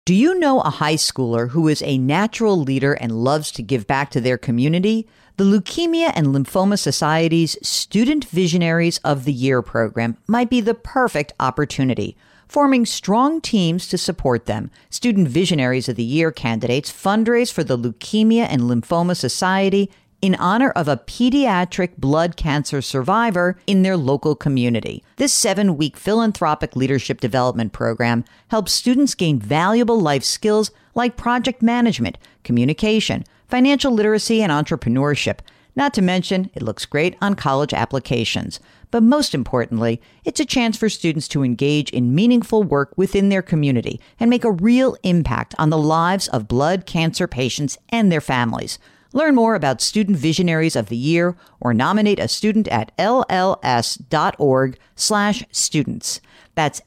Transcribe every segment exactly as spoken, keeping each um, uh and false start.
Do you know a high schooler who is a natural leader and loves to give back to their community? The Leukemia and Lymphoma Society's Student Visionaries of the Year program might be the perfect opportunity. Forming strong teams to support them, Student Visionaries of the Year candidates fundraise for the Leukemia and Lymphoma Society in honor of a pediatric blood cancer survivor in their local community. This seven-week philanthropic leadership development program helps students gain valuable life skills like project management, communication, financial literacy, and entrepreneurship. Not to mention, it looks great on college applications. But most importantly, it's a chance for students to engage in meaningful work within their community and make a real impact on the lives of blood cancer patients and their families. Learn more about Student Visionaries of the Year or nominate a student at lls.org slash students. That's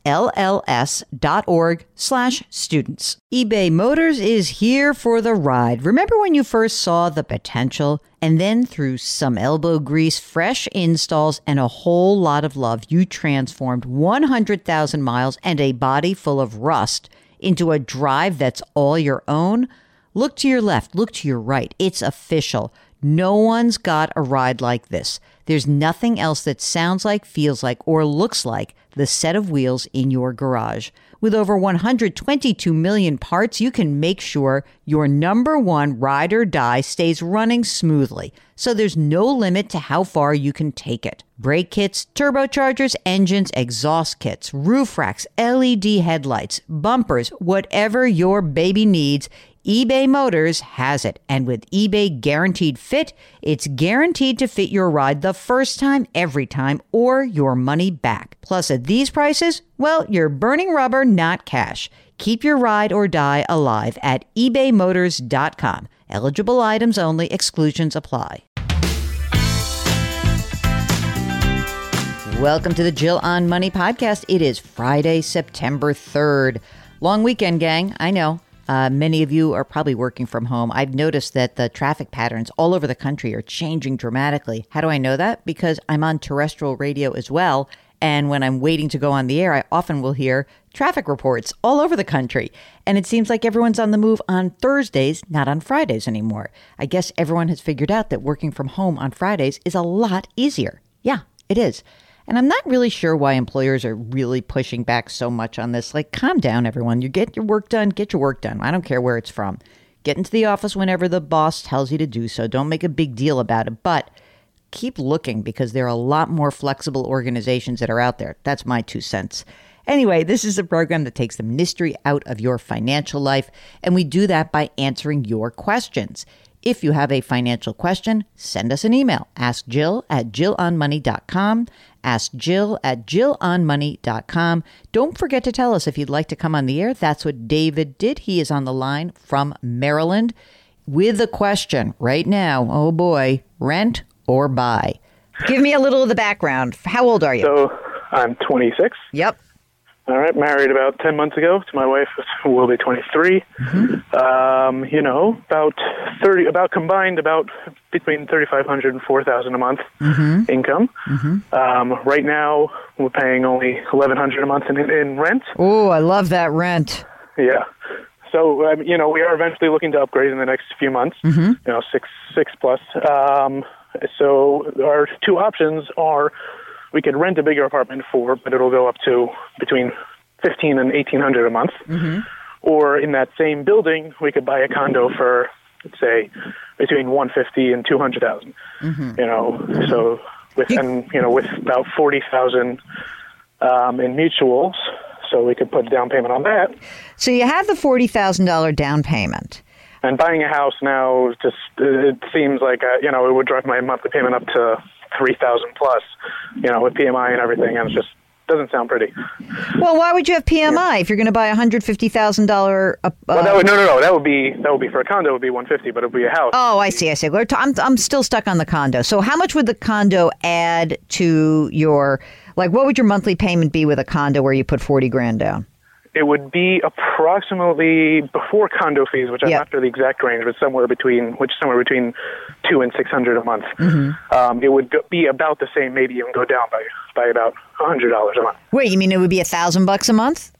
lls.org slash students. eBay Motors is here for the ride. Remember when you first saw the potential? And then through some elbow grease, fresh installs, and a whole lot of love, you transformed one hundred thousand miles and a body full of rust into a drive that's all your own? Look to your left, look to your right. It's official. No one's got a ride like this. There's nothing else that sounds like, feels like, or looks like the set of wheels in your garage. With over one hundred twenty-two million parts, you can make sure your number one ride or die stays running smoothly, so there's no limit to how far you can take it. Brake kits, turbochargers, engines, exhaust kits, roof racks, L E D headlights, bumpers, whatever your baby needs, eBay Motors has it. And with eBay Guaranteed Fit, it's guaranteed to fit your ride the first time, every time, or your money back. Plus, at these prices, well, you're burning rubber, not cash. Keep your ride or die alive at ebay motors dot com. Eligible items only. Exclusions apply. Welcome to the Jill on Money podcast. It is Friday, September third. Long weekend, gang. I know. Uh, many of you are probably working from home. I've noticed that the traffic patterns all over the country are changing dramatically. How do I know that? Because I'm on terrestrial radio as well. And when I'm waiting to go on the air, I often will hear traffic reports all over the country. And it seems like everyone's on the move on Thursdays, not on Fridays anymore. I guess everyone has figured out that working from home on Fridays is a lot easier. Yeah, it is. And I'm not really sure why employers are really pushing back so much on this. Like, calm down, everyone. You get your work done, get your work done. I don't care where it's from. Get into the office whenever the boss tells you to do so. Don't make a big deal about it. But keep looking, because there are a lot more flexible organizations that are out there. That's my two cents. Anyway, this is a program that takes the mystery out of your financial life, and we do that by answering your questions. If you have a financial question, send us an email. Ask Jill at jill on money dot com. Ask Jill at jill on money dot com. Don't forget to tell us if you'd like to come on the air. That's what David did. He is on the line from Maryland with a question right now. Oh boy, rent or buy? Give me a little of the background. How old are you? So I'm twenty-six. Yep. All right, married about ten months ago to my wife, who will be twenty-three. Mm-hmm. Um, you know, about thirty, about combined, about between thirty-five hundred and four thousand a month mm-hmm. income. Mm-hmm. Um, right now, we're paying only eleven hundred a month in, in rent. Oh, I love that rent. Yeah. So, um, you know, we are eventually looking to upgrade in the next few months. Mm-hmm. You know, six six plus. Um, so our two options are: we could rent a bigger apartment for, but it'll go up to between fifteen and eighteen hundred a month. Mm-hmm. Or in that same building, we could buy a condo for, let's say, between one fifty and two hundred thousand. Mm-hmm. You know, so with and you know with about forty thousand um, in mutuals, so we could put a down payment on that. So you have the forty thousand dollar down payment. And buying a house now just it seems like uh, you know it would drive my monthly payment up to three thousand plus, you know, with P M I and everything, and it just doesn't sound pretty. Well, why would you have P M I yeah. if you're going to buy a hundred fifty thousand dollar? Uh, well, that would, no, no, no. That would be that would be for a condo. It would be one fifty, but it would be a house. Oh, I see. I see. We're t- I'm I'm still stuck on the condo. So, how much would the condo add to your like? What would your monthly payment be with a condo where you put forty grand down? It would be approximately before condo fees, which I'm yep. not sure the exact range, but somewhere between which somewhere between two and six hundred a month. Mm-hmm. Um, it would be about the same, maybe even go down by by about a hundred dollars a month. Wait, you mean it would be a thousand bucks a month?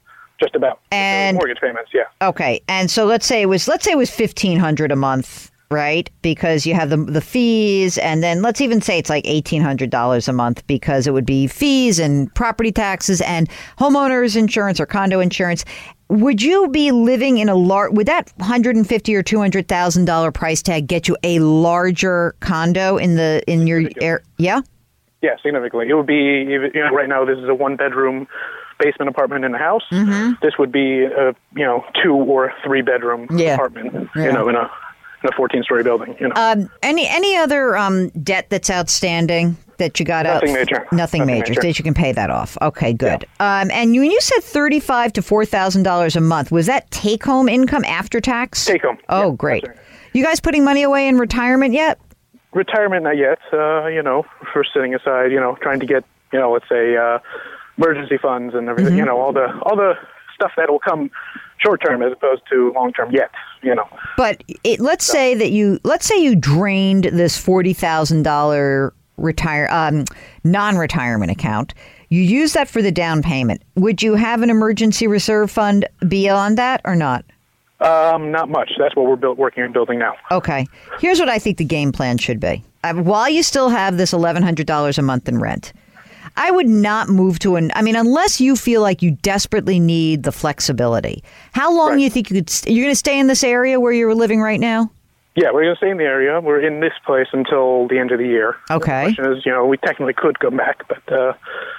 just about. And mortgage payments, yeah. Okay, and so let's say it was let's say it was fifteen hundred dollars a month, right? Because you have the the fees, and then let's even say it's like eighteen hundred dollars a month because it would be fees and property taxes and homeowners insurance or condo insurance. Would you be living in a large? Would that one hundred fifty thousand or two hundred thousand dollar price tag get you a larger condo in the in your air? Yeah. Yeah, significantly. It would be, you know, right now this is a one bedroom basement apartment in the house. Mm-hmm. This would be a, you know, two or three bedroom yeah. apartment, yeah. you know, in a in a fourteen story building. You know. Um, any any other um, debt that's outstanding that you got? Nothing up? major. Nothing, Nothing major. major. That you can pay that off. Okay, good. Yeah. Um, and you, when you said thirty five to four thousand dollars a month, was that take home income after tax? Take home. Oh, yeah, great. right. You guys putting money away in retirement yet? Retirement, not yet. Uh, you know, for sitting aside, you know, trying to get, you know, let's say, uh, emergency funds and everything. Mm-hmm. You know, all the all the stuff that will come short term as opposed to long term yet. You know. But it, let's so. say that you let's say you drained this forty thousand dollar retire um, non-retirement account. You use that for the down payment. Would you have an emergency reserve fund beyond that or not? Um, not much. That's what we're built, working on building now. Okay. Here's what I think the game plan should be. Uh, while you still have this eleven hundred dollars a month in rent, I would not move to an, I mean, unless you feel like you desperately need the flexibility. How long right. do you think you could, st- you're going to stay in this area where you're living right now? Yeah, we're going to stay in the area. We're in this place until the end of the year. Okay. The question is, you know, we technically could go back, but... Uh,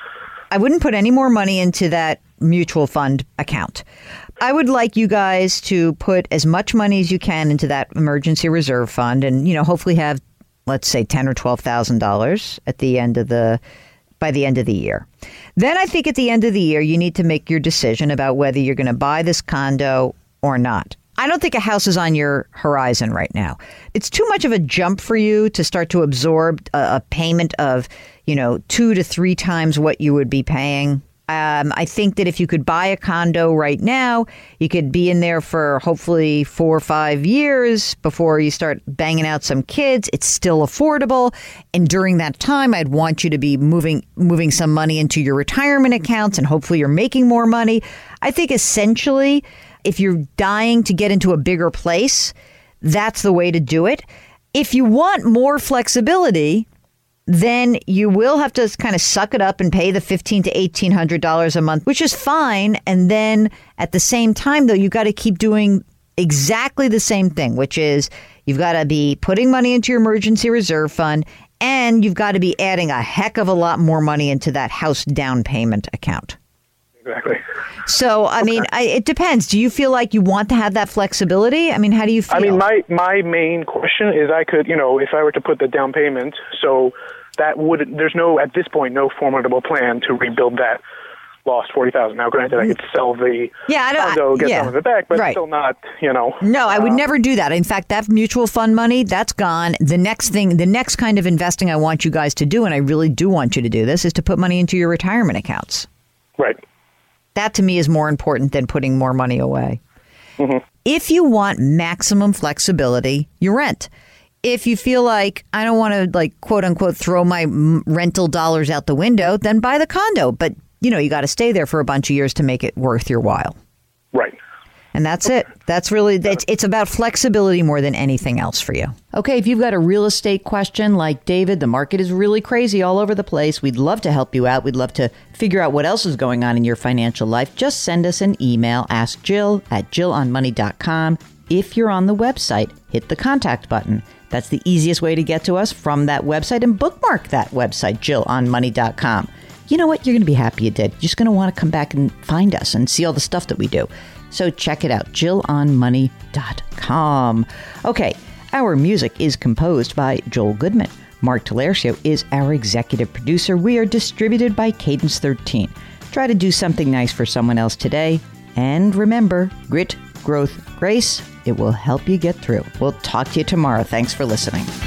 I wouldn't put any more money into that mutual fund account. I would like you guys to put as much money as you can into that emergency reserve fund and, you know, hopefully have, let's say, ten thousand dollars or twelve thousand dollars at the end of the, by the end of the year. Then I think at the end of the year, you need to make your decision about whether you're going to buy this condo or not. I don't think a house is on your horizon right now. It's too much of a jump for you to start to absorb a, a payment of, you know, two to three times what you would be paying. Um, I think that if you could buy a condo right now, you could be in there for hopefully four or five years before you start banging out some kids. It's still affordable. And during that time, I'd want you to be moving moving some money into your retirement accounts and hopefully you're making more money. I think essentially, if you're dying to get into a bigger place, that's the way to do it. If you want more flexibility, then you will have to kind of suck it up and pay the fifteen to eighteen hundred dollars a month, which is fine. And then at the same time, though, you got to keep doing exactly the same thing, which is you've got to be putting money into your emergency reserve fund and you've got to be adding a heck of a lot more money into that house down payment account. Exactly. So, I okay. mean, I, it depends. Do you feel like you want to have that flexibility? I mean, how do you feel? I mean, my, my main question is I could, you know, if I were to put the down payment, so that would, there's no, at this point, no formidable plan to rebuild that lost forty thousand dollars. Now, granted, I could sell the yeah, I don't, condo, get yeah, some of it back, but right. still not, you know. No, I would uh, never do that. In fact, that mutual fund money, that's gone. The next thing, the next kind of investing I want you guys to do, and I really do want you to do this, is to put money into your retirement accounts. Right. That to me is more important than putting more money away. Mm-hmm. If you want maximum flexibility, you rent. If you feel like I don't want to, like, quote unquote, throw my rental dollars out the window, then buy the condo. But, you know, you got to stay there for a bunch of years to make it worth your while. Right. And that's it. That's really, it's, it's about flexibility more than anything else for you. Okay, if you've got a real estate question like David, the market is really crazy all over the place. We'd love to help you out. We'd love to figure out what else is going on in your financial life. Just send us an email, ask Jill at jill on money dot com. If you're on the website, hit the contact button. That's the easiest way to get to us from that website, and bookmark that website, jill on money dot com. You know what? You're going to be happy you did. You're just going to want to come back and find us and see all the stuff that we do. So check it out, jill on money dot com. Okay, our music is composed by Joel Goodman. Mark Talercio is our executive producer. We are distributed by Cadence thirteen. Try to do something nice for someone else today. And remember, grit, growth, grace, it will help you get through. We'll talk to you tomorrow. Thanks for listening.